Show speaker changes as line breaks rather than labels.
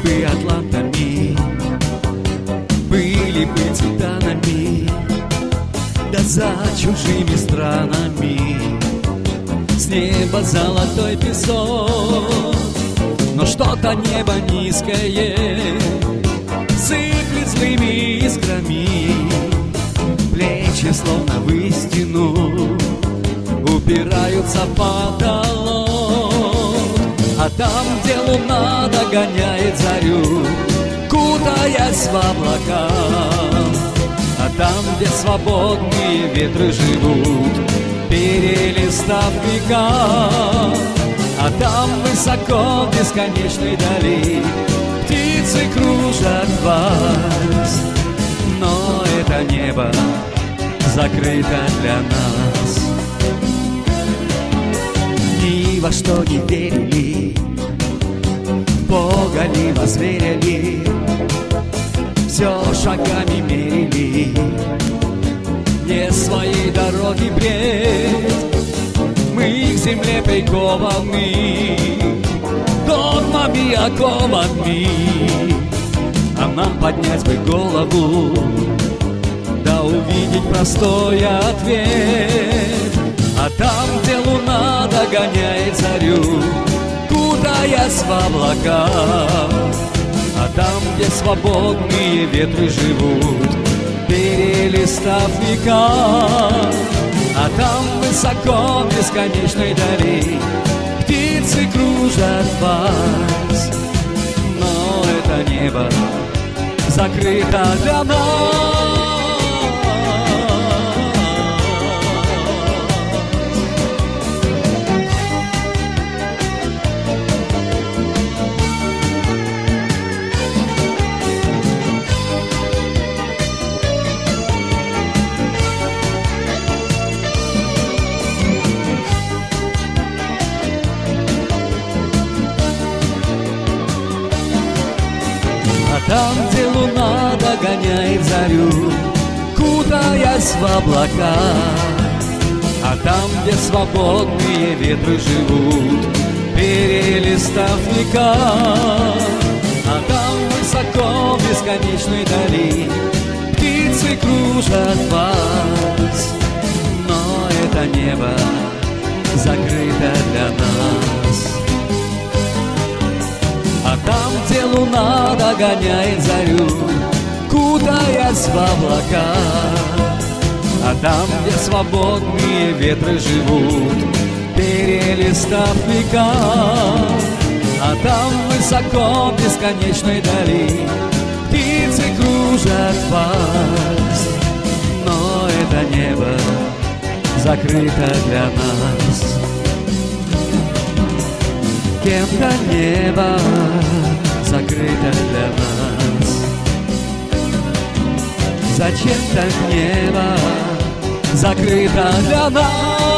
бы атлантами, были бы титанами, да за чужими странами с неба золотой песок. Но что-то небо низкое сыплет злыми искрами, плечи словно в истину упираются в потолок. А там, где луна догоняет зарю, кутаясь в облака, а там, где свободные ветры живут, перелистав века, а там высоко в бесконечной дали птицы кружат вальс. Но это небо закрыто для нас. Ни во что не верили, в Бога не возверили, все шагами мерили, не своей дороги бред. Мы к земле прикованы догмами, оковами, а нам поднять бы голову, да увидеть простой ответ. А там, где луна догоняет зарю, кутаясь в облака, а там, где свободные ветры живут, перелистав века, а там высоко в бесконечной дали птицы кружат вальс. Но это небо закрыто для нас. Там, где луна догоняет зарю, кутаясь в облака, а там, где свободные ветры живут, перелистав века, а там высоко в бесконечной дали птицы кружат вальс. Но это небо закрыто для нас. А там, где луна догоняет зарю, кутаясь в облака, а там, где свободные ветры живут, перелистав века, а там высоко в бесконечной дали птицы кружат вальс. Но это небо закрыто для нас. Кем-то небо закрыто для нас. Зачем так небо закрыто для нас?